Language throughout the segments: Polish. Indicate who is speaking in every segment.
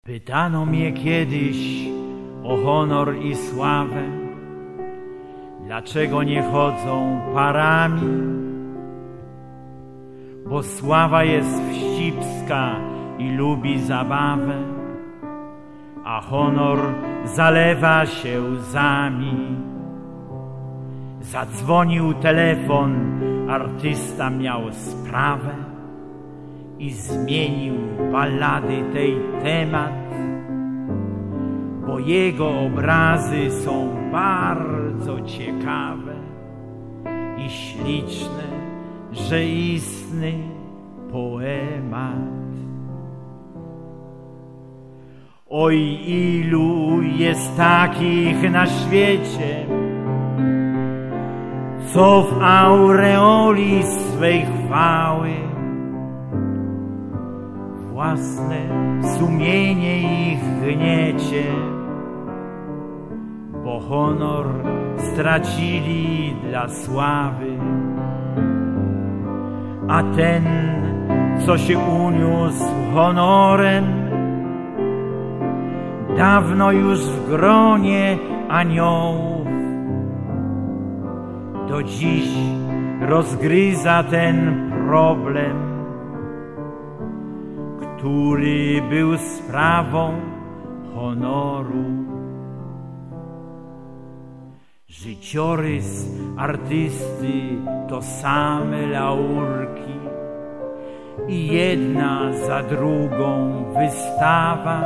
Speaker 1: Pytano mnie kiedyś o honor i sławę, dlaczego nie chodzą parami? Bo sława jest wścibska i lubi zabawę, a honor zalewa się łzami. Zadzwonił telefon, artysta miał sprawę i zmienił ballady tej temat, bo jego obrazy są bardzo ciekawe i śliczne, że istny poemat. Oj, ilu jest takich na świecie, co w aureoli swej chwały własne sumienie ich gniecie, bo honor stracili dla sławy. A ten, co się uniósł honorem, dawno już w gronie aniołów, do dziś rozgryza ten problem, który był sprawą honoru. Życiorys artysty to same laurki i jedna za drugą wystawa,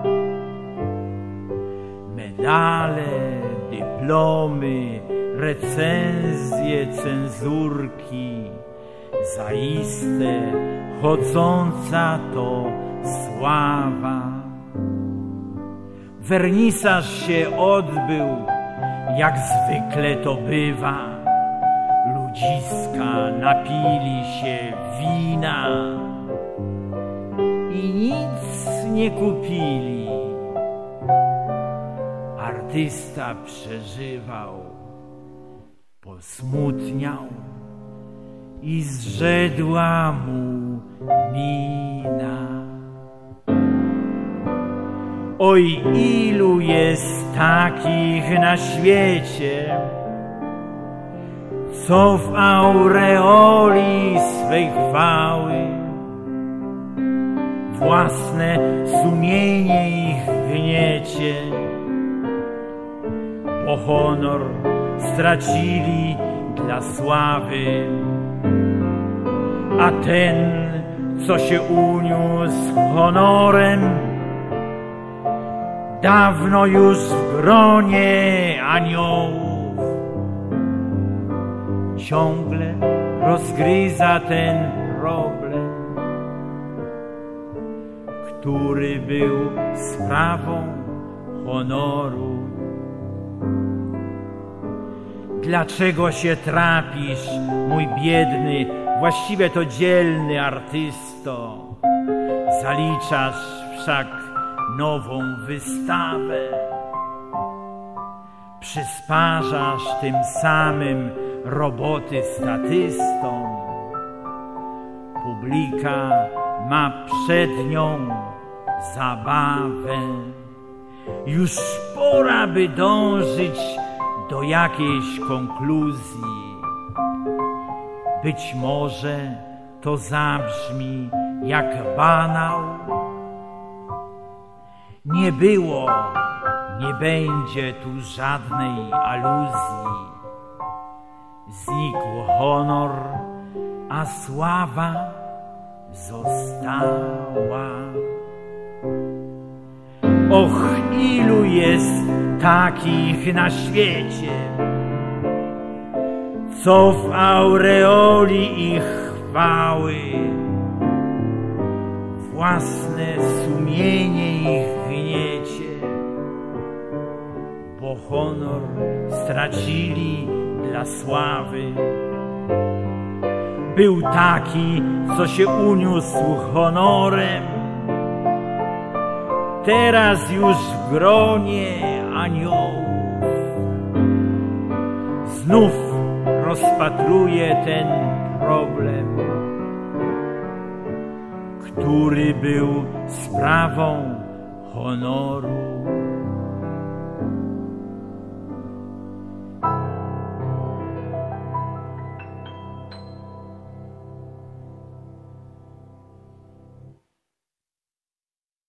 Speaker 1: medale, dyplomy, recenzje, cenzurki, zaiste chodząca to sława. Wernisaż się odbył, jak zwykle to bywa. Ludziska napili się wina i nic nie kupili. Artysta przeżywał, posmutniał i zrzedła mu mina. Oj, ilu jest takich na świecie, co w aureoli swej chwały własne sumienie ich gniecie, bo honor stracili dla sławy. A ten, co się uniósł honorem, dawno już w gronie aniołów, ciągle rozgryza ten problem, który był sprawą honoru. Dlaczego się trapisz, mój biedny, właściwie to dzielny artysto? Zaliczasz wszak nową wystawę. Przysparzasz tym samym roboty statystom. Publika ma przed nią zabawę. Już pora, by dążyć do jakiejś konkluzji. Być może to zabrzmi jak banał. Nie było, nie będzie tu żadnej aluzji. Znikł honor, a sława została. Och, ilu jest takich na świecie, co w aureoli ich chwały własne sumienie ich gniecie, bo honor stracili dla sławy. Był taki, co się uniósł honorem, teraz już w gronie aniołów. Znów rozpatruje ten problem, który był sprawą honoru